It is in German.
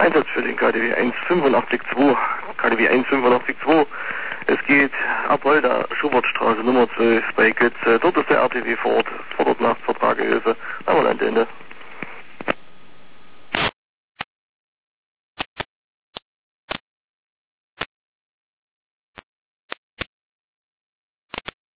Einsatz für den KDW 185.2. KDW 185.2. Es geht Apolda, Schubertstraße Nummer 12 bei Götze. Dort ist der RTW vor Ort. Fordert Nachtvertrag Hilfe. Aber Ende.